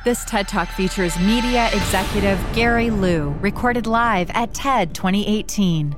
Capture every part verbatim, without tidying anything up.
This TED Talk features media executive Gary Liu, recorded live at TED twenty eighteen.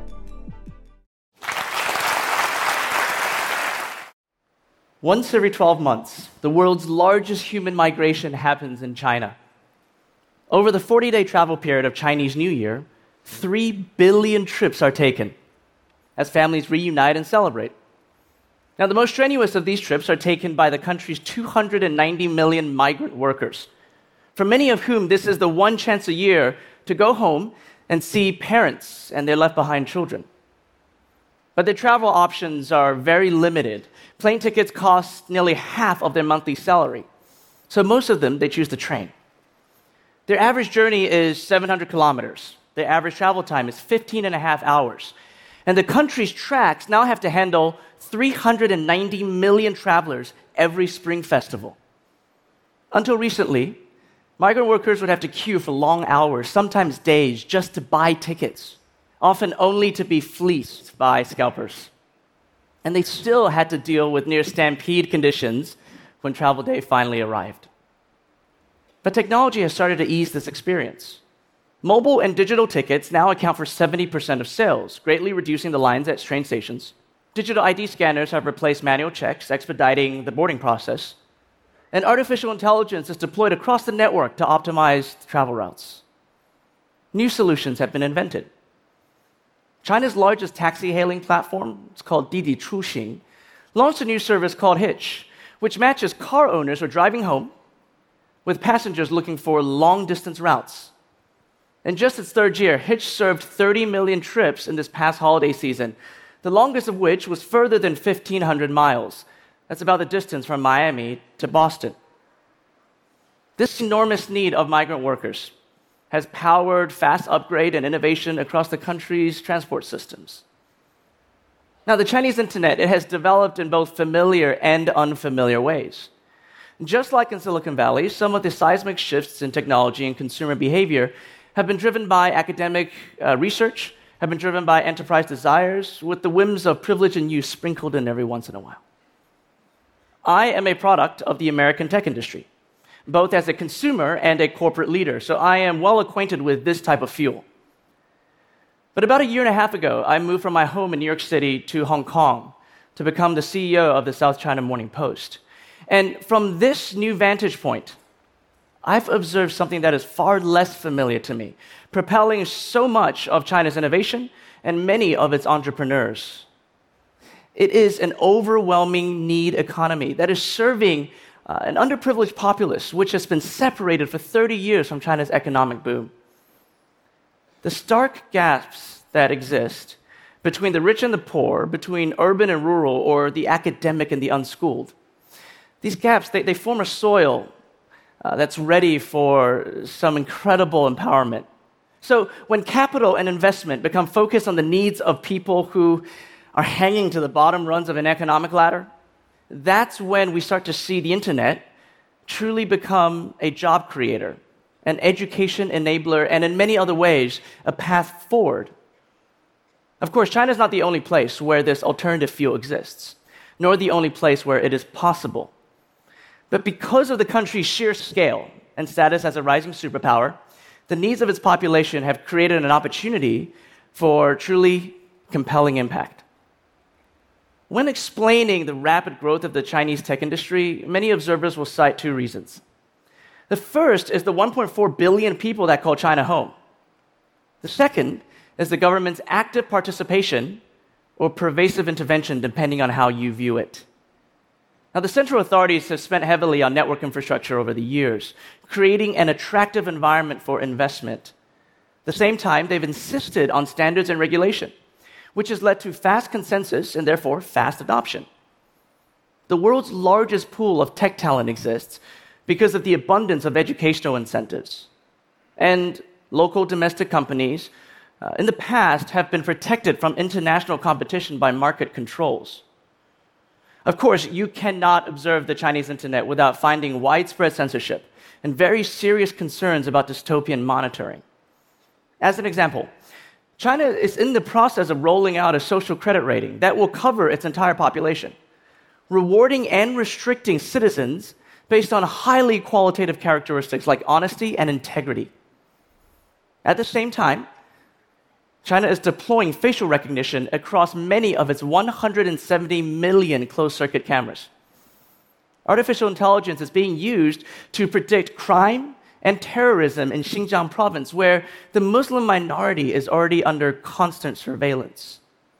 Once every twelve months, the world's largest human migration happens in China. Over the forty-day travel period of Chinese New Year, three billion trips are taken as families reunite and celebrate. Now, the most strenuous of these trips are taken by the country's two hundred ninety million migrant workers, for many of whom this is the one chance a year to go home and see parents and their left-behind children. But their travel options are very limited. Plane tickets cost nearly half of their monthly salary, so most of them, they choose the train. Their average journey is seven hundred kilometers. Their average travel time is fifteen and a half hours. And the country's tracks now have to handle three hundred ninety million travelers every Spring Festival. Until recently, migrant workers would have to queue for long hours, sometimes days, just to buy tickets, often only to be fleeced by scalpers. And they still had to deal with near stampede conditions when travel day finally arrived. But technology has started to ease this experience. Mobile and digital tickets now account for seventy percent of sales, greatly reducing the lines at train stations. Digital I D scanners have replaced manual checks, expediting the boarding process. And artificial intelligence is deployed across the network to optimize travel routes. New solutions have been invented. China's largest taxi-hailing platform, it's called Didi Chuxing, launched a new service called Hitch, which matches car owners who are driving home with passengers looking for long-distance routes. In just its third year, Hitch served thirty million trips in this past holiday season, the longest of which was further than fifteen hundred miles. That's about the distance from Miami to Boston. This enormous need of migrant workers has powered fast upgrade and innovation across the country's transport systems. Now, the Chinese internet, it has developed in both familiar and unfamiliar ways. Just like in Silicon Valley, some of the seismic shifts in technology and consumer behavior have been driven by academic uh, research, have been driven by enterprise desires, with the whims of privilege and use sprinkled in every once in a while. I am a product of the American tech industry, both as a consumer and a corporate leader, so I am well acquainted with this type of fuel. But about a year and a half ago, I moved from my home in New York City to Hong Kong to become the C E O of the South China Morning Post. And from this new vantage point, I've observed something that is far less familiar to me, propelling so much of China's innovation and many of its entrepreneurs. It is an overwhelming need economy that is serving uh, an underprivileged populace, which has been separated for thirty years from China's economic boom. The stark gaps that exist between the rich and the poor, between urban and rural, or the academic and the unschooled, these gaps, they, they form a soil uh, that's ready for some incredible empowerment. So when capital and investment become focused on the needs of people who are hanging to the bottom rungs of an economic ladder, that's when we start to see the internet truly become a job creator, an education enabler, and in many other ways, a path forward. Of course, China is not the only place where this alternative fuel exists, nor the only place where it is possible. But because of the country's sheer scale and status as a rising superpower, the needs of its population have created an opportunity for truly compelling impact. When explaining the rapid growth of the Chinese tech industry, many observers will cite two reasons. The first is the one point four billion people that call China home. The second is the government's active participation or pervasive intervention, depending on how you view it. Now, the central authorities have spent heavily on network infrastructure over the years, creating an attractive environment for investment. At the same time, they've insisted on standards and regulation, which has led to fast consensus and therefore fast adoption. The world's largest pool of tech talent exists because of the abundance of educational incentives. And local domestic companies uh, in the past have been protected from international competition by market controls. Of course, you cannot observe the Chinese internet without finding widespread censorship and very serious concerns about dystopian monitoring. As an example, China is in the process of rolling out a social credit rating that will cover its entire population, rewarding and restricting citizens based on highly qualitative characteristics like honesty and integrity. At the same time, China is deploying facial recognition across many of its one hundred seventy million closed-circuit cameras. Artificial intelligence is being used to predict crime and terrorism in Xinjiang province, where the Muslim minority is already under constant surveillance.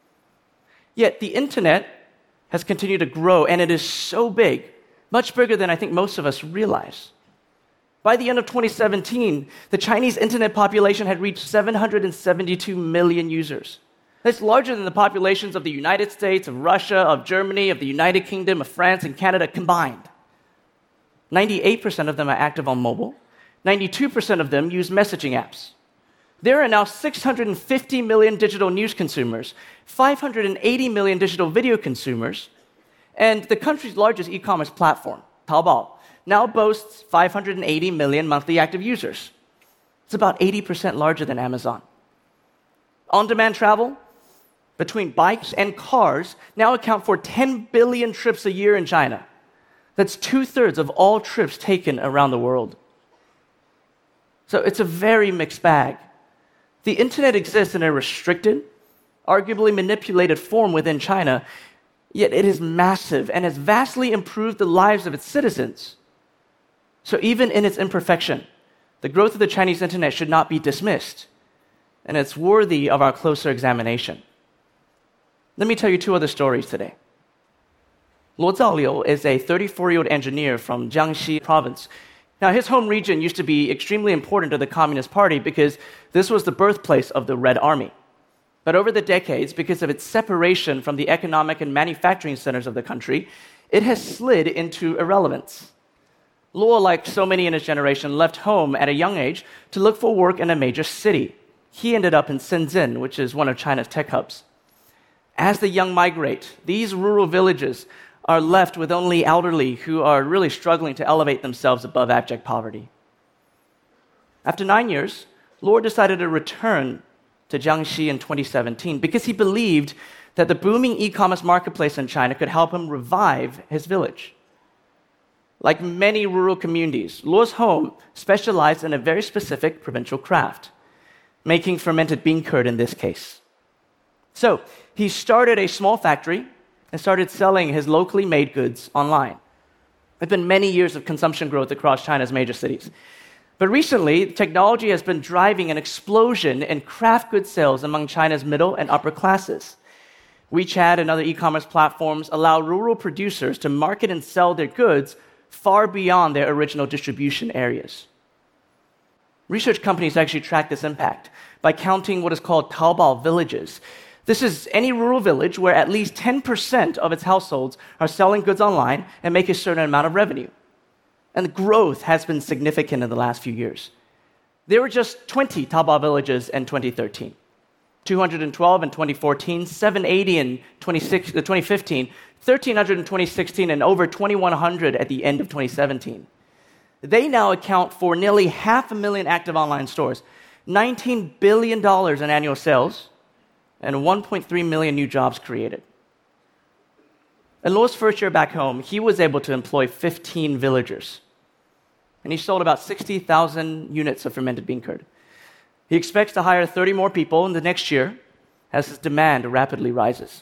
Yet the internet has continued to grow, and it is so big, much bigger than I think most of us realize. By the end of twenty seventeen, the Chinese internet population had reached seven hundred seventy-two million users. That's larger than the populations of the United States, of Russia, of Germany, of the United Kingdom, of France, and Canada combined. ninety-eight percent of them are active on mobile. ninety-two percent of them use messaging apps. There are now six hundred fifty million digital news consumers, five hundred eighty million digital video consumers, and the country's largest e-commerce platform, Taobao, now boasts five hundred eighty million monthly active users. It's about eighty percent larger than Amazon. On-demand travel between bikes and cars now account for ten billion trips a year in China. That's two-thirds of all trips taken around the world. So it's a very mixed bag. The internet exists in a restricted, arguably manipulated form within China, yet it is massive and has vastly improved the lives of its citizens. So even in its imperfection, the growth of the Chinese internet should not be dismissed, and it's worthy of our closer examination. Let me tell you two other stories today. Luo Zaoliu is a thirty-four-year-old engineer from Jiangxi province. Now, his home region used to be extremely important to the Communist Party because this was the birthplace of the Red Army. But over the decades, because of its separation from the economic and manufacturing centers of the country, it has slid into irrelevance. Luo, like so many in his generation, left home at a young age to look for work in a major city. He ended up in Shenzhen, which is one of China's tech hubs. As the young migrate, these rural villages are left with only elderly who are really struggling to elevate themselves above abject poverty. After nine years, Luo decided to return to Jiangxi in twenty seventeen because he believed that the booming e-commerce marketplace in China could help him revive his village. Like many rural communities, Luo's home specialized in a very specific provincial craft, making fermented bean curd in this case. So he started a small factory and started selling his locally made goods online. There have been many years of consumption growth across China's major cities. But recently, technology has been driving an explosion in craft goods sales among China's middle and upper classes. WeChat and other e-commerce platforms allow rural producers to market and sell their goods far beyond their original distribution areas. Research companies actually track this impact by counting what is called Taobao villages. This is any rural village where at least ten percent of its households are selling goods online and make a certain amount of revenue. And the growth has been significant in the last few years. There were just twenty Taobao villages in twenty thirteen, two hundred twelve in twenty fourteen, seven hundred eighty in twenty fifteen, one thousand three hundred in twenty sixteen, and over twenty-one hundred at the end of twenty seventeen. They now account for nearly half a million active online stores, nineteen billion dollars in annual sales, and one point three million new jobs created. In Luo's first year back home, he was able to employ fifteen villagers, and he sold about sixty thousand units of fermented bean curd. He expects to hire thirty more people in the next year as his demand rapidly rises.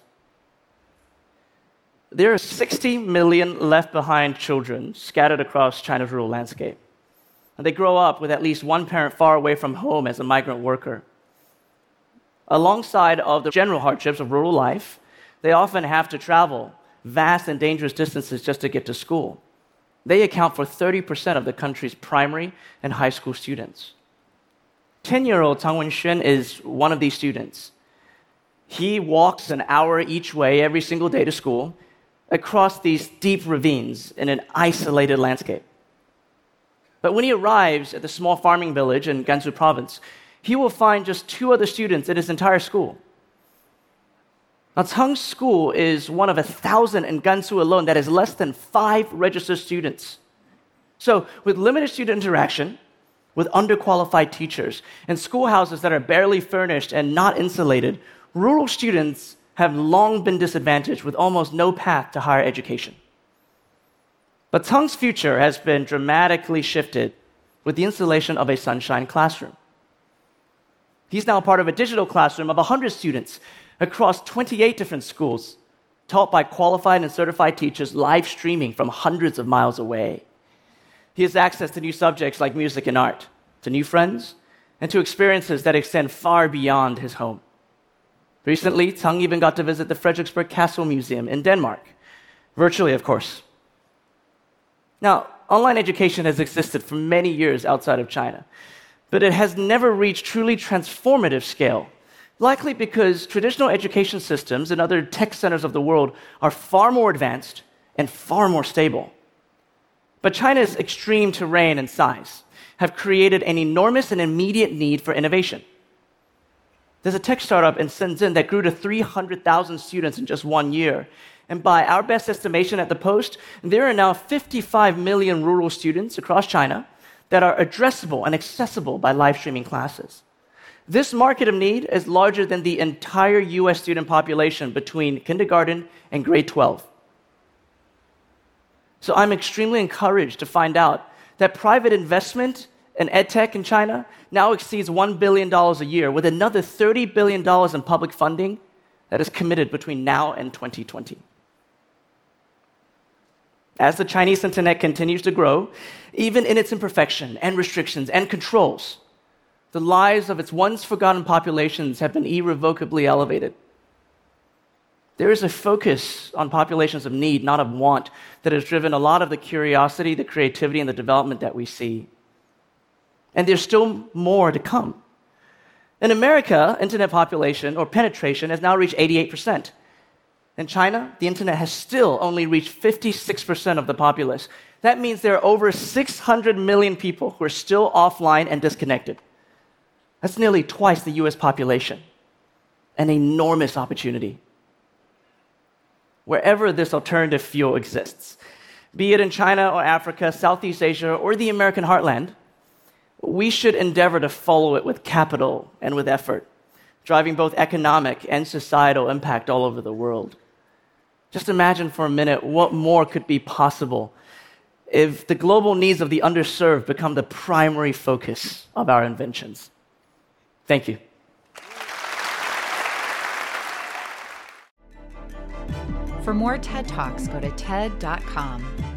There are sixty million left-behind children scattered across China's rural landscape. And they grow up with at least one parent far away from home as a migrant worker. Alongside of the general hardships of rural life, they often have to travel vast and dangerous distances just to get to school. They account for thirty percent of the country's primary and high school students. ten-year-old Tang Wenxuan is one of these students. He walks an hour each way every single day to school across these deep ravines in an isolated landscape. But when he arrives at the small farming village in Gansu province, he will find just two other students in his entire school. Now, Tang's school is one of a thousand in Gansu alone that has less than five registered students. So, with limited student interaction, with underqualified teachers, and schoolhouses that are barely furnished and not insulated, rural students have long been disadvantaged with almost no path to higher education. But Teng's future has been dramatically shifted with the installation of a Sunshine Classroom. He's now part of a digital classroom of one hundred students across twenty-eight different schools, taught by qualified and certified teachers live streaming from hundreds of miles away. He has access to new subjects like music and art, to new friends, and to experiences that extend far beyond his home. Recently, Teng even got to visit the Frederiksberg Castle Museum in Denmark, virtually, of course. Now, online education has existed for many years outside of China, but it has never reached truly transformative scale, likely because traditional education systems in other tech centers of the world are far more advanced and far more stable. But China's extreme terrain and size have created an enormous and immediate need for innovation. There's a tech startup in Shenzhen that grew to three hundred thousand students in just one year. And by our best estimation at the Post, there are now fifty-five million rural students across China that are addressable and accessible by live streaming classes. This market of need is larger than the entire U S student population between kindergarten and grade twelve. So I'm extremely encouraged to find out that private investment in edtech in China now exceeds one billion dollars a year, with another thirty billion dollars in public funding that is committed between now and twenty twenty. As the Chinese internet continues to grow, even in its imperfection and restrictions and controls, the lives of its once forgotten populations have been irrevocably elevated. There is a focus on populations of need, not of want, that has driven a lot of the curiosity, the creativity, and the development that we see. And there's still more to come. In America, internet population or penetration has now reached eighty-eight percent. In China, the internet has still only reached fifty-six percent of the populace. That means there are over six hundred million people who are still offline and disconnected. That's nearly twice the U S population. An enormous opportunity. Wherever this alternative fuel exists, be it in China or Africa, Southeast Asia, or the American heartland, we should endeavor to follow it with capital and with effort, driving both economic and societal impact all over the world. Just imagine for a minute what more could be possible if the global needs of the underserved become the primary focus of our inventions. Thank you. For more TED Talks, go to T E D dot com.